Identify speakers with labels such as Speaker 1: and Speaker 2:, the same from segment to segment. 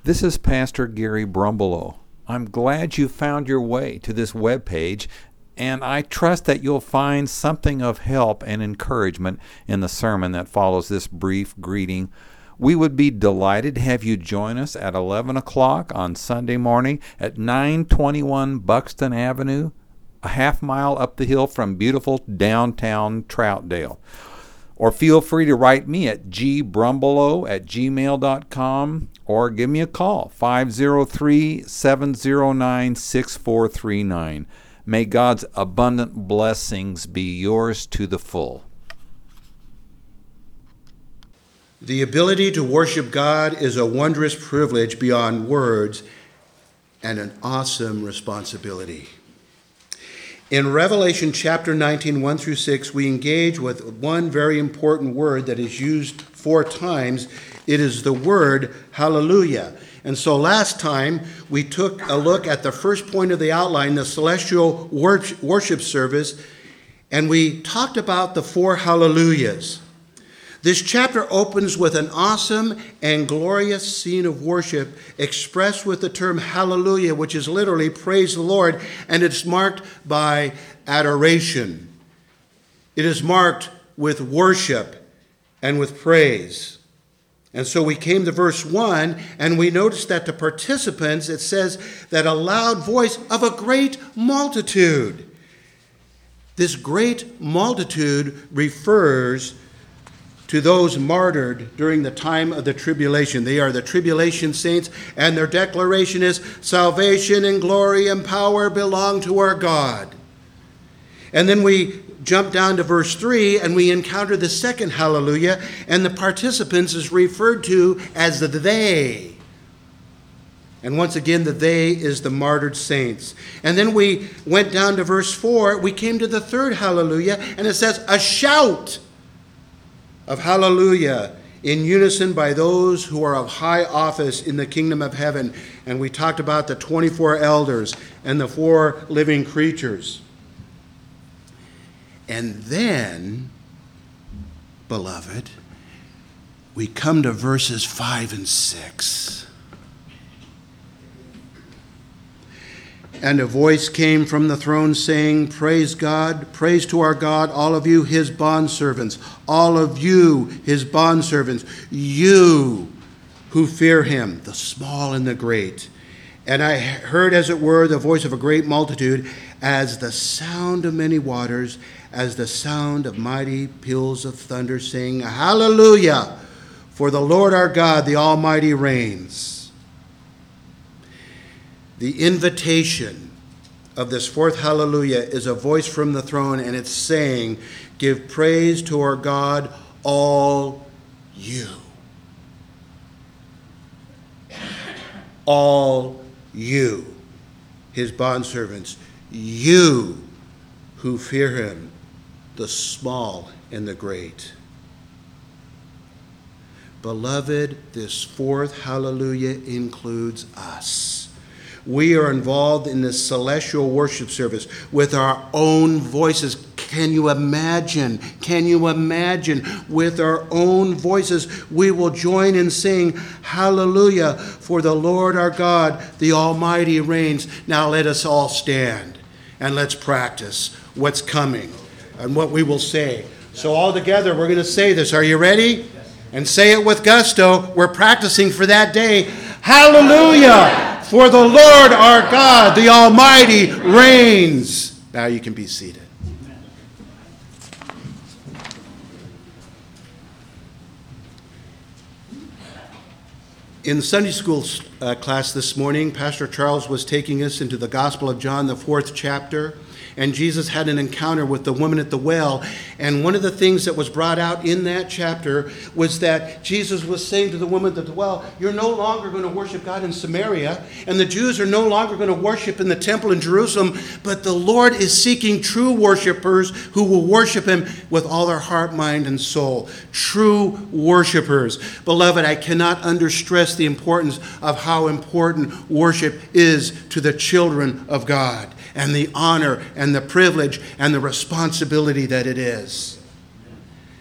Speaker 1: This is Pastor Gary Brumbelow. I'm glad you found your way to this webpage, and I trust that you'll find something of help and encouragement in the sermon that follows this brief greeting. We would be delighted to have you join us at 11 o'clock on Sunday morning at 921 Buxton Avenue, a half mile up the hill from beautiful downtown Troutdale. Or feel free to write me at gbrumbelow@gmail.com or give me a call, 503-709-6439. May God's abundant blessings be yours to the full.
Speaker 2: The ability to worship God is a wondrous privilege beyond words and an awesome responsibility. In Revelation chapter 19, 1 through 6, we engage with one very important word that is used 4 times. It is the word hallelujah. And so last time we took a look at the first point of the outline, the celestial worship service, and we talked about the 4 hallelujahs. This chapter opens with an awesome and glorious scene of worship expressed with the term hallelujah, which is literally praise the Lord, and it's marked by adoration. It is marked with worship and with praise. And so we came to verse 1, and we noticed that the participants, it says that a loud voice of a great multitude. This great multitude refers to those martyred during the time of the tribulation. They are the tribulation saints, and their declaration is, salvation and glory and power belong to our God. And then we jump down to verse 3, and we encounter the second hallelujah, and the participants is referred to as the they. And once again, the they is the martyred saints. And then we went down to verse 4, we came to the third hallelujah, and it says, a shout of hallelujah in unison by those who are of high office in the kingdom of heaven. And we talked about the 24 elders and the 4 living creatures. And then, beloved, we come to verses 5 and 6. And a voice came from the throne saying, praise God, praise to our God, all of you, his bondservants, all of you, his bondservants, you who fear him, the small and the great. And I heard, as it were, the voice of a great multitude, as the sound of many waters, as the sound of mighty peals of thunder, saying, hallelujah, for the Lord our God, the Almighty reigns. The invitation of this fourth hallelujah is a voice from the throne, and it's saying, give praise to our God, all you. All you, his bondservants, you who fear him, the small and the great. Beloved, this fourth hallelujah includes us. We are involved in this celestial worship service with our own voices. Can you imagine? Can you imagine? With our own voices, we will join in saying, hallelujah, for the Lord our God, the Almighty reigns. Now let us all stand and let's practice what's coming and what we will say. So all together, we're going to say this. Are you ready? And say it with gusto. We're practicing for that day. Hallelujah! For the Lord our God, the Almighty, reigns. Now you can be seated. In Sunday school class this morning, Pastor Charles was taking us into the Gospel of John, the 4th chapter. And Jesus had an encounter with the woman at the well. And one of the things that was brought out in that chapter was that Jesus was saying to the woman at the well, you're no longer going to worship God in Samaria, and the Jews are no longer going to worship in the temple in Jerusalem, but the Lord is seeking true worshipers who will worship him with all their heart, mind, and soul. True worshipers. Beloved, I cannot understress the importance of how important worship is to the children of God, and the honor and the privilege and the responsibility that it is.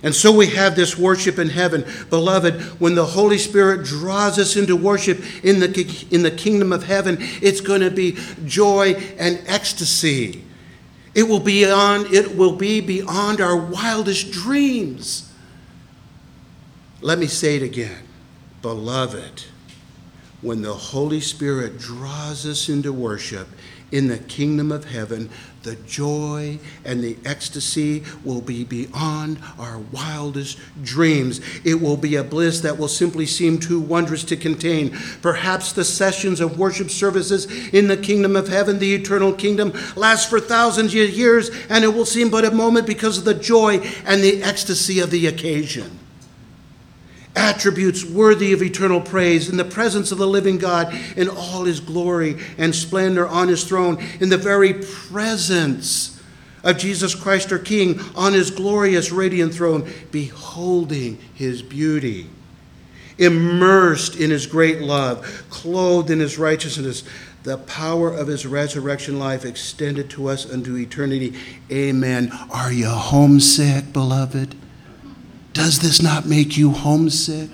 Speaker 2: And so we have this worship in heaven. Beloved, when the Holy Spirit draws us into worship in the kingdom of heaven, it's going to be joy and ecstasy. It will be beyond our wildest dreams. Let me say it again. Beloved, when the Holy Spirit draws us into worship in the kingdom of heaven, the joy and the ecstasy will be beyond our wildest dreams. It will be a bliss that will simply seem too wondrous to contain. Perhaps the sessions of worship services in the kingdom of heaven, the eternal kingdom, last for thousands of years, and it will seem but a moment because of the joy and the ecstasy of the occasion. Attributes worthy of eternal praise in the presence of the living God in all his glory and splendor on his throne, in the very presence of Jesus Christ our King on his glorious radiant throne, beholding his beauty, immersed in his great love, clothed in his righteousness, the power of his resurrection life extended to us unto eternity. Amen. Are you homesick, beloved? Does this not make you homesick?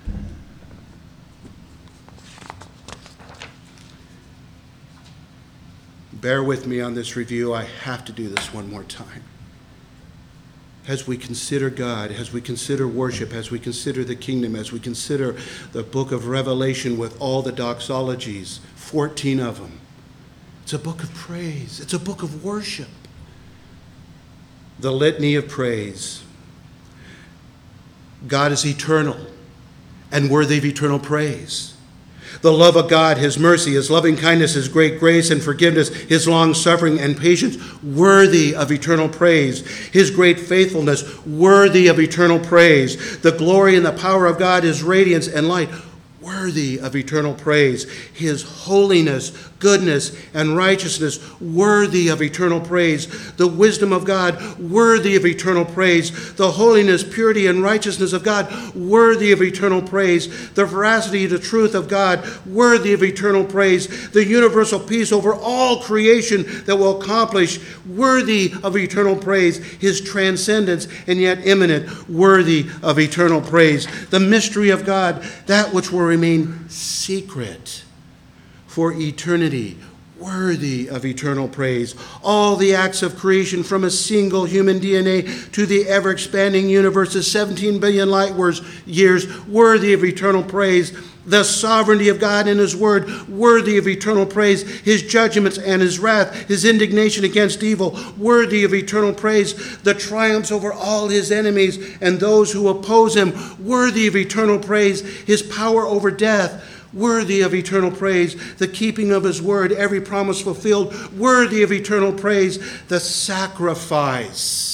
Speaker 2: Bear with me on this review. I have to do this one more time. As we consider God, as we consider worship, as we consider the kingdom, as we consider the book of Revelation with all the doxologies, 14 of them, it's a book of praise. It's a book of worship. The litany of praise. God is eternal and worthy of eternal praise. The love of God, his mercy, his loving kindness, his great grace and forgiveness, his long suffering and patience, worthy of eternal praise. His great faithfulness, worthy of eternal praise. The glory and the power of God, his radiance and light, worthy of eternal praise. His holiness, goodness, and righteousness, worthy of eternal praise. The wisdom of God, worthy of eternal praise. The holiness, purity, and righteousness of God, worthy of eternal praise. The veracity, the truth of God, worthy of eternal praise. The universal peace over all creation that will accomplish, worthy of eternal praise. His transcendence and yet immanent, worthy of eternal praise. The mystery of God, that which will remain secret for eternity, worthy of eternal praise. All the acts of creation from a single human DNA to the ever-expanding universe's 17 billion light years, worthy of eternal praise. The sovereignty of God in his word, worthy of eternal praise. His judgments and his wrath, his indignation against evil, worthy of eternal praise. The triumphs over all his enemies and those who oppose him, worthy of eternal praise. His power over death, worthy of eternal praise. The keeping of his word, every promise fulfilled, worthy of eternal praise. The sacrifice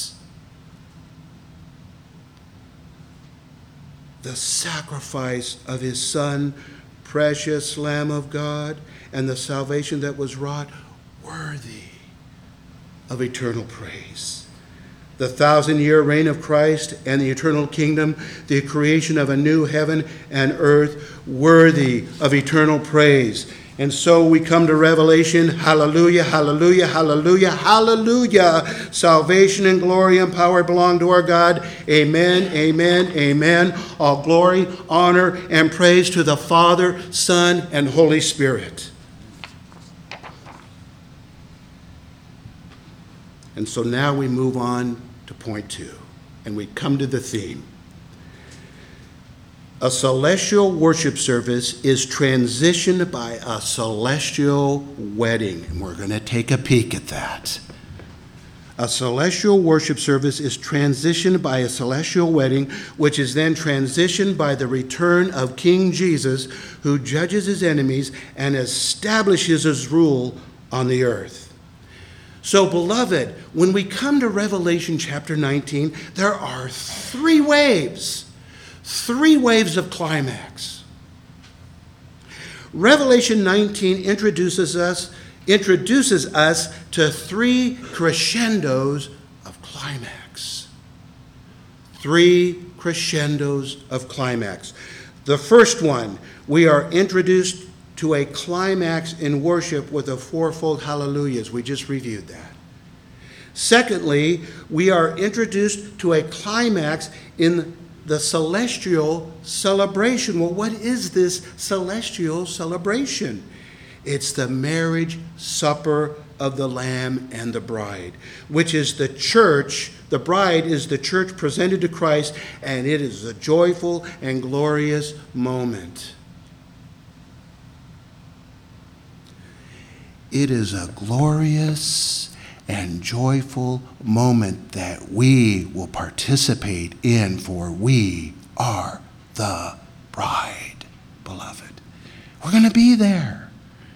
Speaker 2: of his Son, precious Lamb of God, and the salvation that was wrought, worthy of eternal praise. The 1,000-year reign of Christ and the eternal kingdom, the creation of a new heaven and earth, worthy of eternal praise. And so we come to Revelation. Hallelujah, hallelujah, hallelujah, hallelujah. Salvation and glory and power belong to our God. Amen, amen, amen. All glory, honor, and praise to the Father, Son, and Holy Spirit. And so now we move on to point 2, and we come to the theme. A celestial worship service is transitioned by a celestial wedding, and we're going to take a peek at that. A celestial worship service is transitioned by a celestial wedding, which is then transitioned by the return of King Jesus, who judges his enemies and establishes his rule on the earth. So, beloved, when we come to Revelation chapter 19, there are 3 waves. 3 waves of climax. Revelation 19 introduces us to 3 crescendos of climax. 3 crescendos of climax. The first one, we are introduced to a climax in worship with a 4-fold hallelujahs. We just reviewed that. Secondly, we are introduced to a climax in the celestial celebration. Well, what is this celestial celebration? It's the marriage supper of the Lamb and the bride, which is the church. The bride is the church presented to Christ, and it is a joyful and glorious moment. It is a glorious and joyful moment that we will participate in, for we are the bride, beloved. We're going to be there.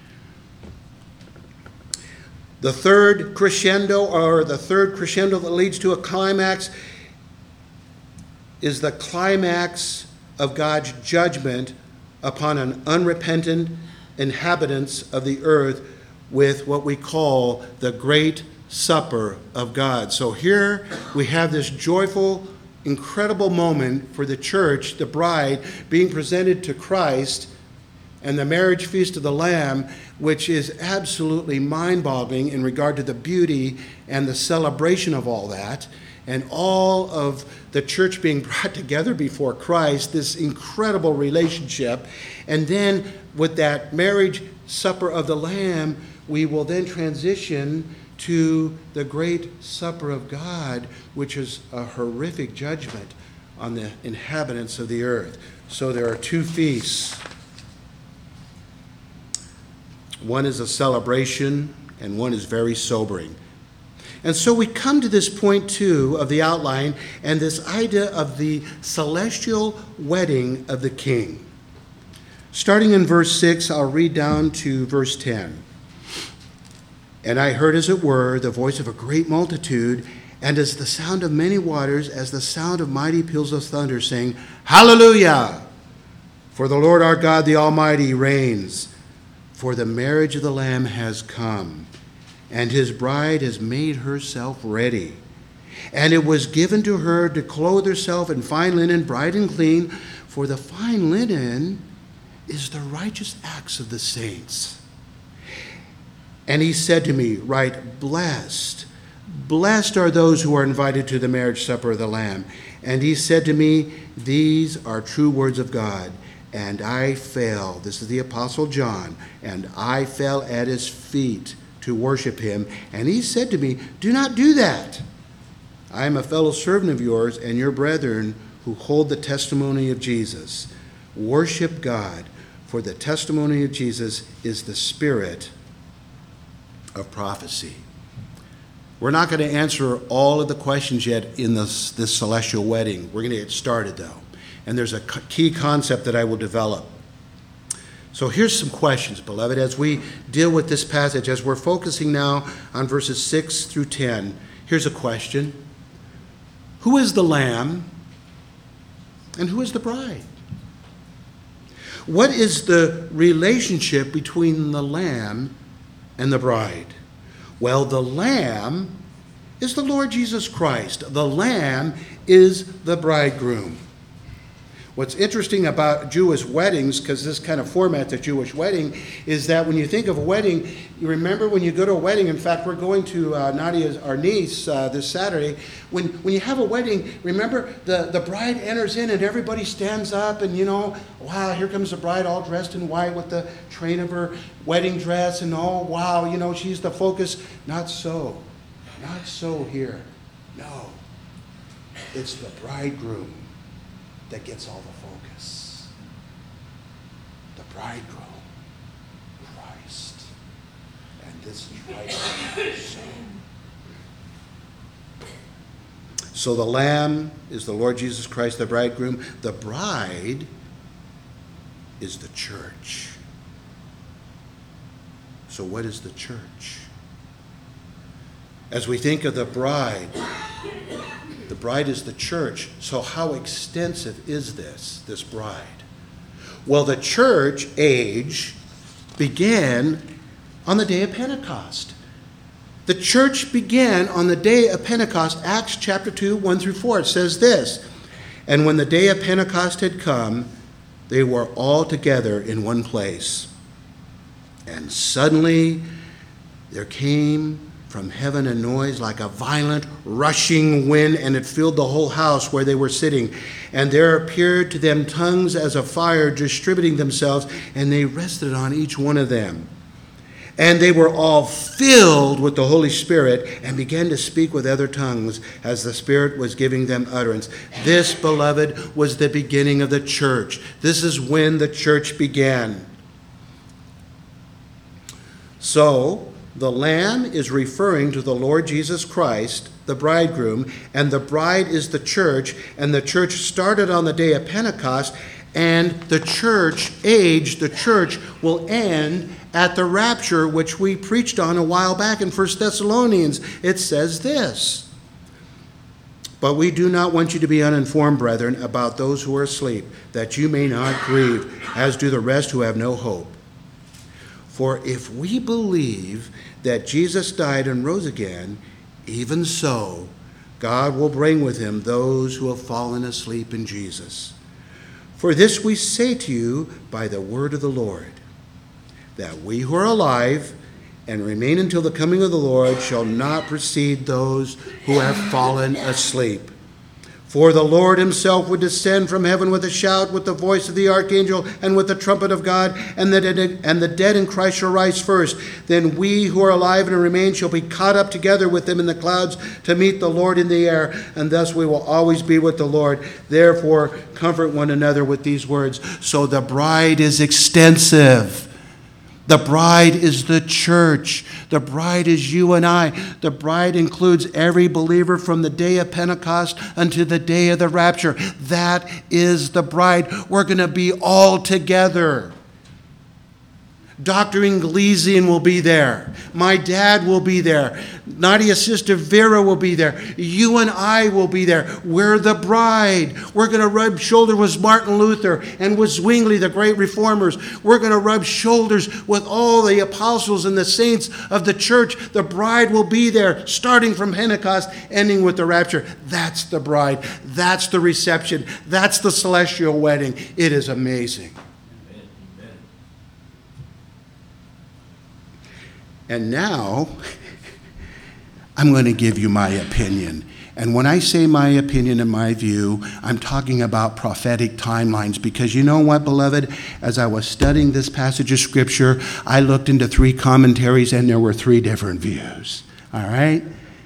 Speaker 2: The third crescendo that leads to a climax is the climax of God's judgment upon an unrepentant inhabitants of the earth with what we call the Great Supper of God. So here we have this joyful, incredible moment for the church, the bride, being presented to Christ, and the marriage feast of the Lamb, which is absolutely mind-boggling in regard to the beauty and the celebration of all that, and all of the church being brought together before Christ, this incredible relationship. And then with that marriage supper of the Lamb, we will then transition to the great supper of God, which is a horrific judgment on the inhabitants of the earth. So there are two feasts. One is a celebration, and one is very sobering. And so we come to this point, too, of the outline, and this idea of the celestial wedding of the King. Starting in verse 6, I'll read down to verse 10. And I heard, as it were, the voice of a great multitude, and as the sound of many waters, as the sound of mighty peals of thunder, saying, Hallelujah! For the Lord our God, the Almighty, reigns. For the marriage of the Lamb has come, and his bride has made herself ready. And it was given to her to clothe herself in fine linen, bright and clean, for the fine linen is the righteous acts of the saints. And he said to me, Write, blessed are those who are invited to the marriage supper of the Lamb. And he said to me, These are true words of God. And I fell, this is the Apostle John, and I fell at his feet to worship him. And he said to me, Do not do that. I am a fellow servant of yours and your brethren who hold the testimony of Jesus. Worship God, for the testimony of Jesus is the spirit of prophecy. We're not going to answer all of the questions yet in this celestial wedding. We're going to get started, though. And there's a key concept that I will develop. So here's some questions, beloved, as we deal with this passage. As we're focusing now on verses 6 through 10, here's a question. Who is the Lamb and who is the bride? What is the relationship between the Lamb and the bride? Well, the Lamb is the Lord Jesus Christ. The Lamb is the bridegroom. What's interesting about Jewish weddings, because this kind of format, the Jewish wedding, is that when you think of a wedding, you remember when you go to a wedding, in fact, we're going to Nadia, our niece, this Saturday. When you have a wedding, remember the bride enters in and everybody stands up and, wow, here comes the bride all dressed in white with the train of her wedding dress and wow, she's the focus. Not so here. No, it's the bridegroom that gets all the focus. The bridegroom, Christ. And this is right so the Lamb is the Lord Jesus Christ, the bridegroom. The bride is the church. So what is the church? As we think of the bride is the church. So how extensive is this bride? Well, the church age began on the day of Pentecost. The church began on the day of Pentecost. Acts chapter 2, 1 through 4. It says this, And when the day of Pentecost had come, they were all together in one place. And suddenly there came from heaven a noise like a violent rushing wind, and it filled the whole house where they were sitting. And there appeared to them tongues as of fire distributing themselves, and they rested on each one of them. And they were all filled with the Holy Spirit and began to speak with other tongues as the Spirit was giving them utterance. This, beloved, was the beginning of the church. This is when the church began. So, the Lamb is referring to the Lord Jesus Christ, the bridegroom, and the bride is the church, and the church started on the day of Pentecost, and the church will end at the rapture, which we preached on a while back in 1 Thessalonians. It says this: "But we do not want you to be uninformed, brethren, about those who are asleep, that you may not grieve, as do the rest who have no hope. For if we believe that Jesus died and rose again, even so God will bring with him those who have fallen asleep in Jesus. For this we say to you by the word of the Lord, that we who are alive and remain until the coming of the Lord shall not precede those who have fallen asleep. For the Lord himself would descend from heaven with a shout, with the voice of the archangel, and with the trumpet of God, and the dead in Christ shall rise first. Then we who are alive and remain shall be caught up together with them in the clouds to meet the Lord in the air, and thus we will always be with the Lord. Therefore, comfort one another with these words." So the bride is extensive. The bride is the church. The bride is you and I. The bride includes every believer from the day of Pentecost until the day of the rapture. That is the bride. We're going to be all together. Dr. Inglesian will be there. My dad will be there. Nadia's sister Vera will be there. You and I will be there. We're the bride. We're going to rub shoulders with Martin Luther and with Zwingli, the great reformers. We're going to rub shoulders with all the apostles and the saints of the church. The bride will be there, starting from Pentecost, ending with the rapture. That's the bride. That's the reception. That's the celestial wedding. It is amazing. And now, I'm going to give you my opinion. And when I say my opinion and my view, I'm talking about prophetic timelines. Because you know what, beloved? As I was studying this passage of Scripture, I looked into 3 commentaries and there were 3 different views. All right?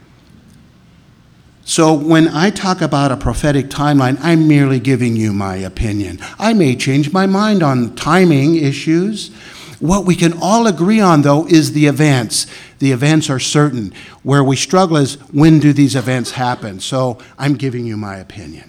Speaker 2: So when I talk about a prophetic timeline, I'm merely giving you my opinion. I may change my mind on timing issues. What we can all agree on, though, is the events. The events are certain. Where we struggle is, when do these events happen? So I'm giving you my opinion.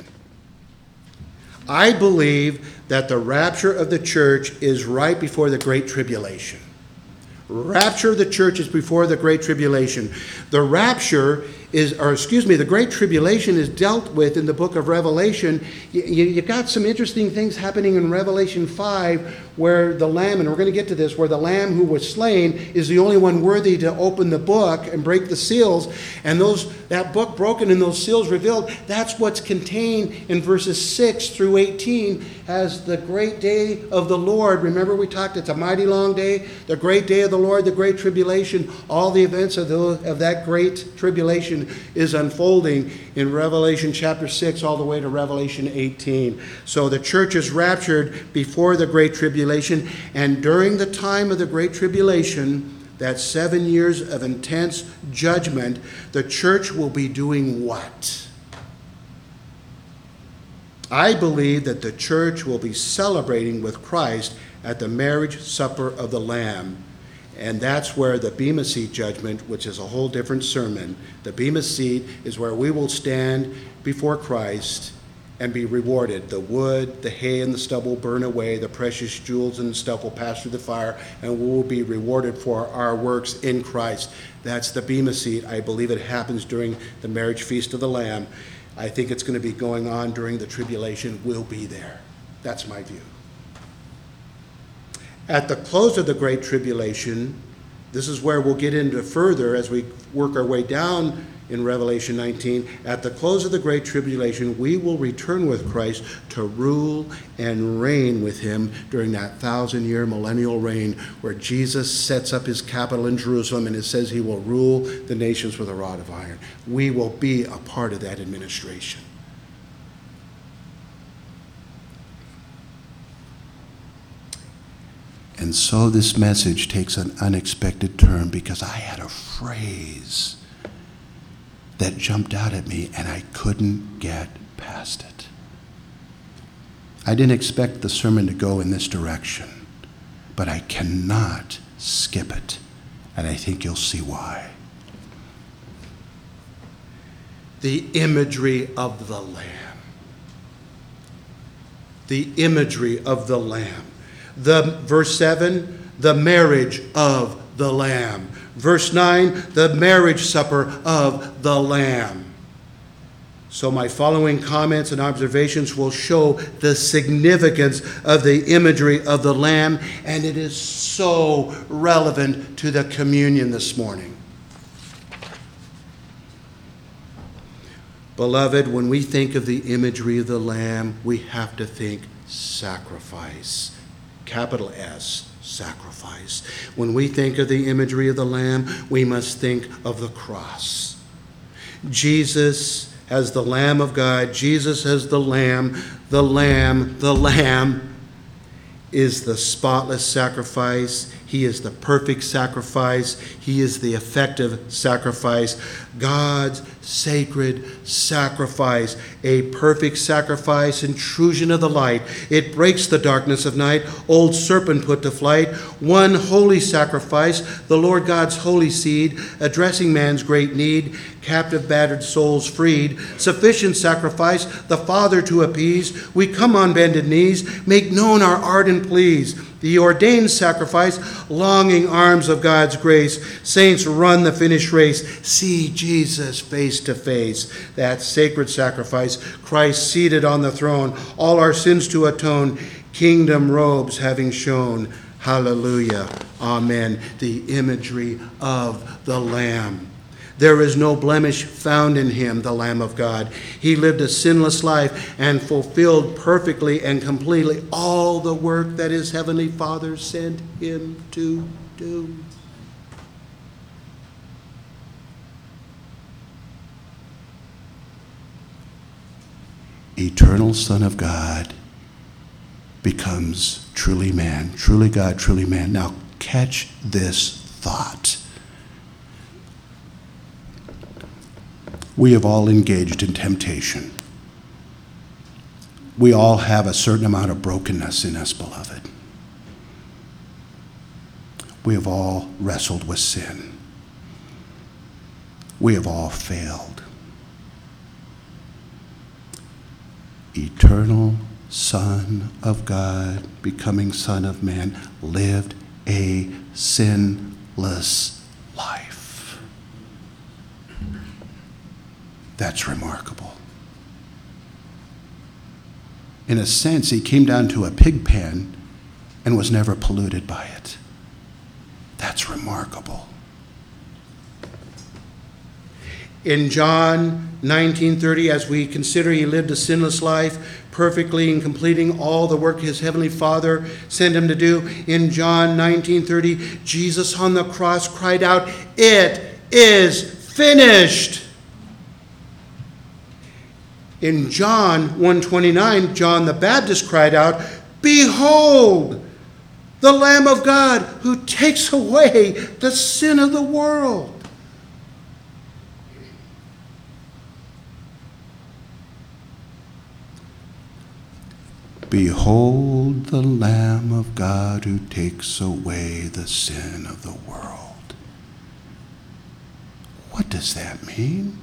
Speaker 2: I believe that the rapture of the church is right before the Great Tribulation. Rapture of the church is before the Great Tribulation. The Great Tribulation is dealt with in the book of Revelation. You've got some interesting things happening in Revelation 5 where the Lamb, and we're going to get to this, where the Lamb who was slain is the only one worthy to open the book and break the seals. And that book broken and those seals revealed, that's what's contained in verses 6 through 18 as the great day of the Lord. Remember we talked, it's a mighty long day, the great day of the Lord, the great tribulation. All the events of that great tribulation is unfolding in Revelation chapter 6 all the way to Revelation 18. So the church is raptured before the great tribulation, and during the time of the great tribulation, that 7 years of intense judgment, the church will be doing what? I believe that the church will be celebrating with Christ at the marriage supper of the Lamb. And that's where the Bema Seat judgment, which is a whole different sermon, the Bema Seat is where we will stand before Christ and be rewarded. The wood, the hay, and the stubble burn away. The precious jewels and stuff will pass through the fire, and we will be rewarded for our works in Christ. That's the Bema Seat. I believe it happens during the marriage feast of the Lamb. I think it's going to be going on during the tribulation. We'll be there. That's my view. At the close of the Great Tribulation, This is where we'll get into further as we work our way down in Revelation 19. At the close of the Great Tribulation, we will return with Christ to rule and reign with him during that 1,000-year millennial reign where Jesus sets up his capital in Jerusalem and it says he will rule the nations with a rod of iron. We will be a part of that administration. And so this message takes an unexpected turn because I had a phrase that jumped out at me and I couldn't get past it. I didn't expect the sermon to go in this direction, but I cannot skip it, and I think you'll see why. The imagery of the Lamb. The imagery of the Lamb. Verse 7, the marriage of the Lamb. Verse 9, the marriage supper of the Lamb. So my following comments and observations will show the significance of the imagery of the Lamb, and it is so relevant to the communion this morning. Beloved, when we think of the imagery of the Lamb, we have to think sacrifice. Capital S, sacrifice. When we think of the imagery of the Lamb, we must think of the cross. Jesus as the Lamb of God, Jesus as the Lamb, the Lamb, the Lamb is the spotless sacrifice. He is the perfect sacrifice. He is the effective sacrifice. God's sacred sacrifice, a perfect sacrifice, intrusion of the light. It breaks the darkness of night, old serpent put to flight. One holy sacrifice, the Lord God's holy seed, addressing man's great need, captive battered souls freed. Sufficient sacrifice, the Father to appease. We come on bended knees, make known our ardent pleas. The ordained sacrifice, longing arms of God's grace. Saints, run the finished race. See Jesus face to face. That sacred sacrifice, Christ seated on the throne, all our sins to atone, kingdom robes having shone. Hallelujah. Amen. The imagery of the Lamb. There is no blemish found in him, the Lamb of God. He lived a sinless life and fulfilled perfectly and completely all the work that his heavenly Father sent him to do. Eternal Son of God becomes truly man, truly God, truly man. Now catch this thought. We have all engaged in temptation. We all have a certain amount of brokenness in us, beloved. We have all wrestled with sin. We have all failed. Eternal Son of God, becoming Son of Man, lived a sinless life. That's remarkable. In a sense, he came down to a pig pen and was never polluted by it. That's remarkable. In John 19:30, as we consider he lived a sinless life, perfectly and completing all the work his heavenly Father sent him to do, in John 19:30, Jesus on the cross cried out, "It is finished." In John 1:29, John the Baptist cried out, "Behold, the Lamb of God who takes away the sin of the world." Behold the Lamb of God who takes away the sin of the world. What does that mean?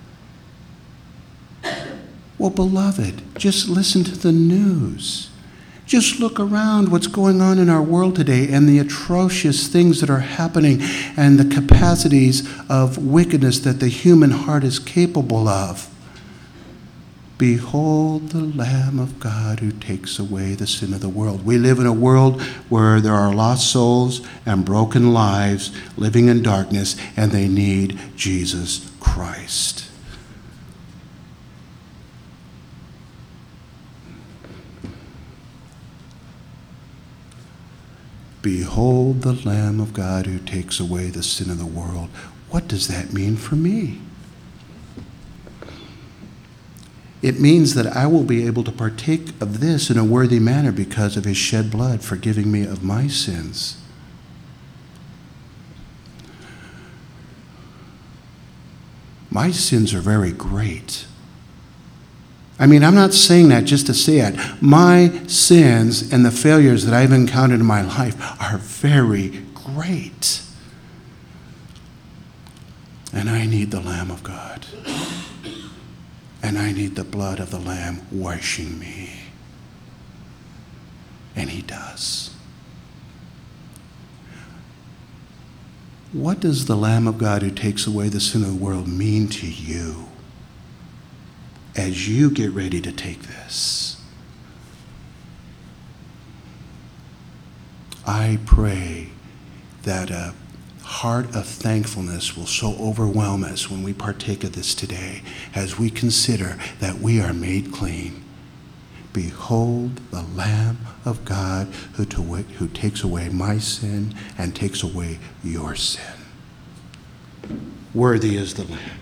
Speaker 2: Well, beloved, just listen to the news. Just look around what's going on in our world today and the atrocious things that are happening and the capacities of wickedness that the human heart is capable of. Behold the Lamb of God who takes away the sin of the world. We live in a world where there are lost souls and broken lives living in darkness, and they need Jesus Christ. Behold the Lamb of God who takes away the sin of the world. What does that mean for me? It means that I will be able to partake of this in a worthy manner because of his shed blood, forgiving me of my sins. My sins are very great. I mean, I'm not saying that just to say it. My sins and the failures that I've encountered in my life are very great. And I need the Lamb of God. And I need the blood of the Lamb washing me. And he does. What does the Lamb of God who takes away the sin of the world mean to you as you get ready to take this? I pray that a heart of thankfulness will so overwhelm us when we partake of this today as we consider that we are made clean. Behold the Lamb of God who takes away my sin and takes away your sin. Worthy is the Lamb.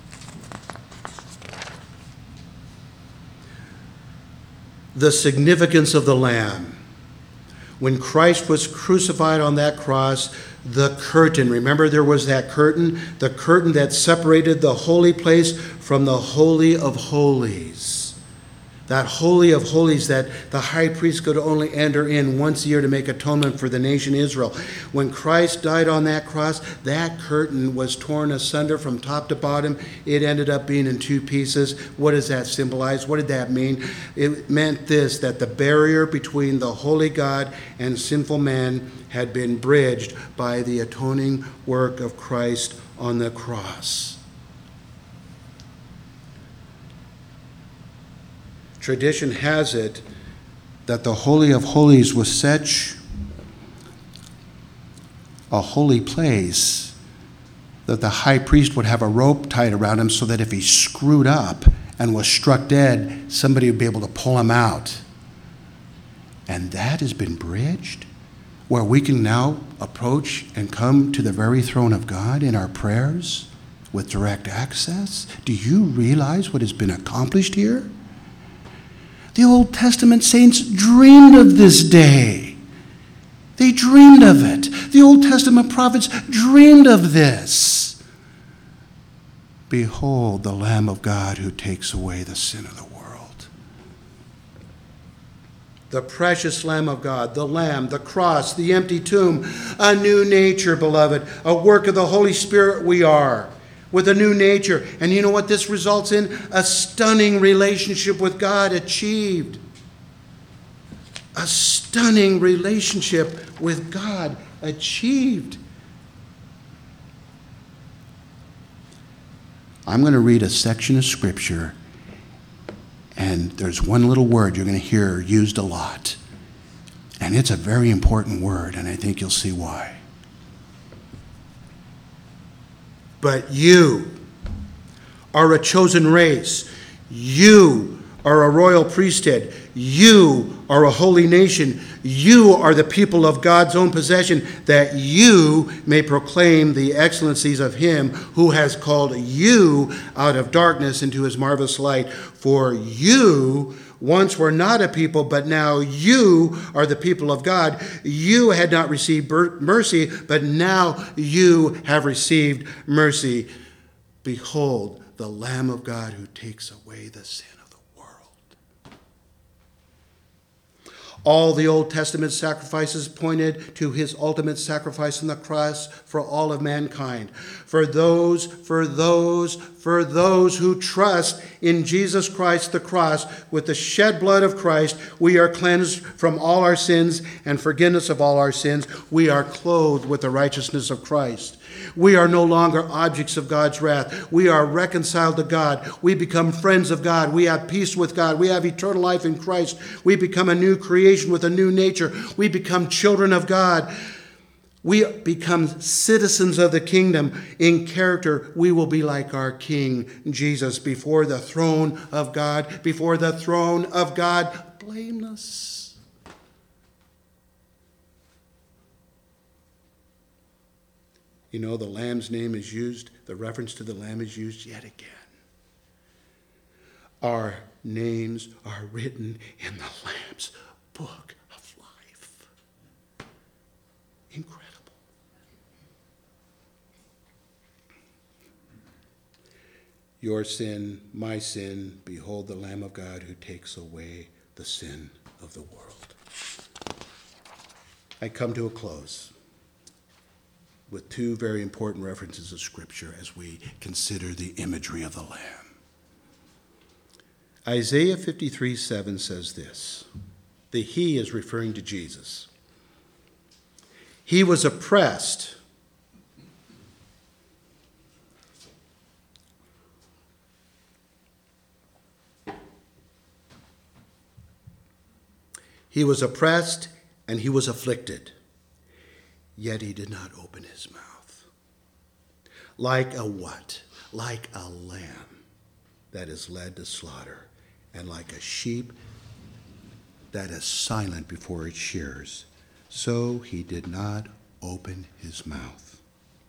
Speaker 2: The significance of the Lamb. When Christ was crucified on that cross, the curtain, remember there was that curtain? The curtain that separated the holy place from the Holy of Holies. That Holy of Holies that the high priest could only enter in once a year to make atonement for the nation Israel. When Christ died on that cross, that curtain was torn asunder from top to bottom. It ended up being in two pieces. What does that symbolize? What did that mean? It meant this, that the barrier between the holy God and sinful man had been bridged by the atoning work of Christ on the cross. Tradition has it that the Holy of Holies was such a holy place that the high priest would have a rope tied around him so that if he screwed up and was struck dead, somebody would be able to pull him out. And that has been bridged, where we can now approach and come to the very throne of God in our prayers with direct access. Do you realize what has been accomplished here? The Old Testament saints dreamed of this day. They dreamed of it. The Old Testament prophets dreamed of this. Behold the Lamb of God who takes away the sin of the world. The precious Lamb of God, the Lamb, the cross, the empty tomb, a new nature, beloved, a work of the Holy Spirit we are. With a new nature. And you know what this results in? A stunning relationship with God achieved. A stunning relationship with God achieved. I'm going to read a section of Scripture, and there's one little word you're going to hear used a lot. And it's a very important word, and I think you'll see why. But you are a chosen race. You are a royal priesthood. You are a holy nation. You are the people of God's own possession, that you may proclaim the excellencies of him who has called you out of darkness into his marvelous light. For you once were not a people, but now you are the people of God. You had not received mercy, but now you have received mercy. Behold, the Lamb of God who takes away the sin of the world. All the Old Testament sacrifices pointed to his ultimate sacrifice on the cross for all of mankind. For those for those who trust in Jesus Christ the cross. With the shed blood of Christ, we are cleansed from all our sins and forgiveness of all our sins. We are clothed with the righteousness of Christ. We are no longer objects of God's wrath. We are reconciled to God. We become friends of God. We have peace with God. We have eternal life in Christ. We become a new creation with a new nature. We become children of God. We become citizens of the kingdom. In character, we will be like our King Jesus before the throne of God, blameless. You know, the Lamb's name is used, the reference to the Lamb is used yet again. Our names are written in the Lamb's book of life. Incredible. Your sin, my sin, behold the Lamb of God who takes away the sin of the world. I come to a close with two very important references of Scripture as we consider the imagery of the Lamb. Isaiah 53:7 says this. The he is referring to Jesus. He was oppressed. He was oppressed and he was afflicted. Yet he did not open his mouth. Like a what? Like a lamb that is led to slaughter, and like a sheep that is silent before its shearers, so he did not open his mouth.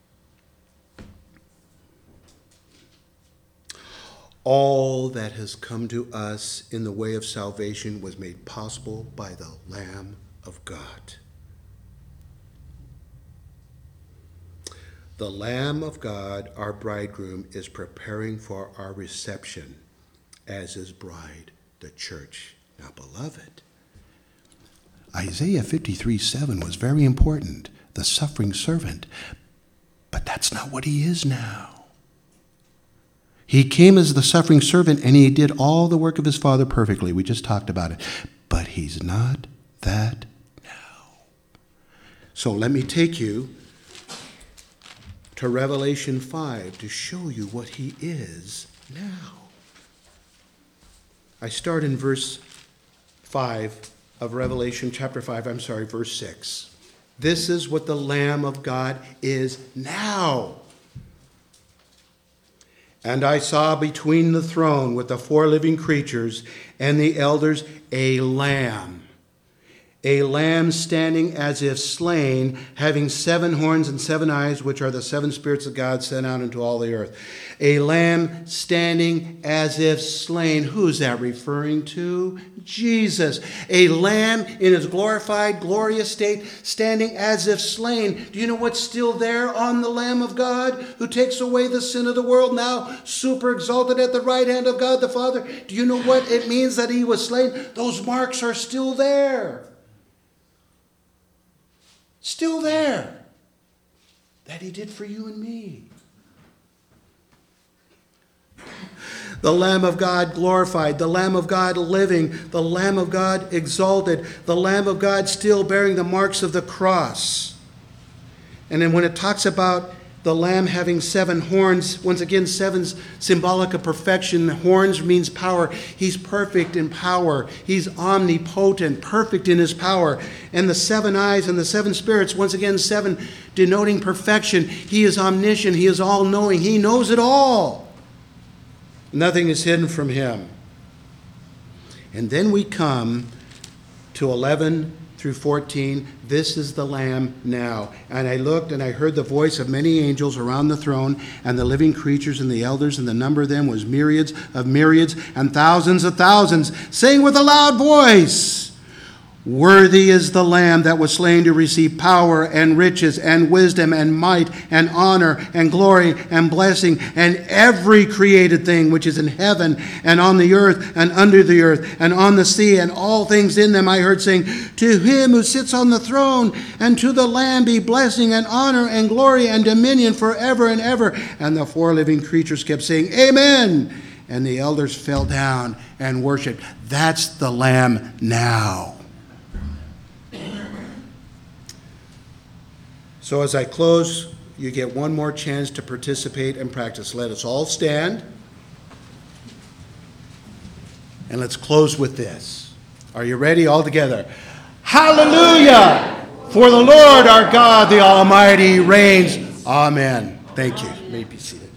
Speaker 2: All that has come to us in the way of salvation was made possible by the Lamb of God. The Lamb of God, our bridegroom, is preparing for our reception as his bride, the church. Now, beloved, Isaiah 53:7 was very important, the suffering servant. But that's not what he is now. He came as the suffering servant and he did all the work of his Father perfectly. We just talked about it. But he's not that now. So let me take you to Revelation 5 to show you what he is now. I start in verse 5 of Revelation chapter 5, verse 6. This is what the Lamb of God is now. And I saw between the throne with the four living creatures and the elders a lamb standing as if slain, having 7 horns and 7 eyes, which are the 7 spirits of God sent out into all the earth. A lamb standing as if slain. Who's that referring to? Jesus. A lamb in his glorified, glorious state, standing as if slain. Do you know what's still there on the Lamb of God who takes away the sin of the world, now super exalted at the right hand of God the Father? Do you know what it means that he was slain? Those marks are still there. Still there. That he did for you and me. The Lamb of God glorified, the Lamb of God living, the Lamb of God exalted, the Lamb of God still bearing the marks of the cross. And then when it talks about the Lamb having 7 horns, once again, 7's symbolic of perfection. Horns means power. He's perfect in power. He's omnipotent, perfect in his power. And the 7 eyes and the 7 spirits, once again, 7 denoting perfection. He is omniscient. He is all-knowing. He knows it all. Nothing is hidden from him. And then we come to 11 through 14. This is the Lamb now. And I looked and I heard the voice of many angels around the throne and the living creatures and the elders, and the number of them was myriads of myriads and thousands of thousands, saying with a loud voice, Worthy is the Lamb that was slain to receive power and riches and wisdom and might and honor and glory and blessing and every created thing which is in heaven and on the earth and under the earth and on the sea and all things in them. I heard saying, to him who sits on the throne and to the Lamb be blessing and honor and glory and dominion forever and ever. And the four living creatures kept saying, Amen. And the elders fell down and worshiped. That's the Lamb now. So as I close, you get one more chance to participate and practice. Let us all stand. And let's close with this. Are you ready? All together. Hallelujah! For the Lord our God, the Almighty, reigns. Amen. Thank you. You may be seated.